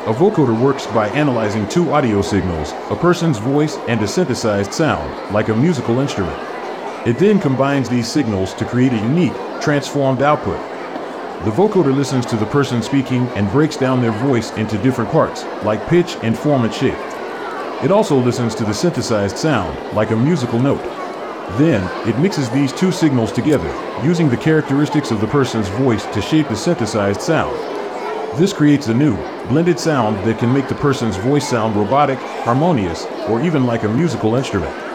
A vocoder works by analyzing two audio signals, a person's voice and a synthesized sound, like a musical instrument. It then combines these signals to create a unique, transformed output. The vocoder listens to the person speaking and breaks down their voice into different parts, like pitch and form and shape. It also listens to the synthesized sound, like a musical note. Then, it mixes these two signals together, using the characteristics of the person's voice to shape the synthesized sound. This creates a new, blended sound that can make the person's voice sound robotic, harmonious, or even like a musical instrument.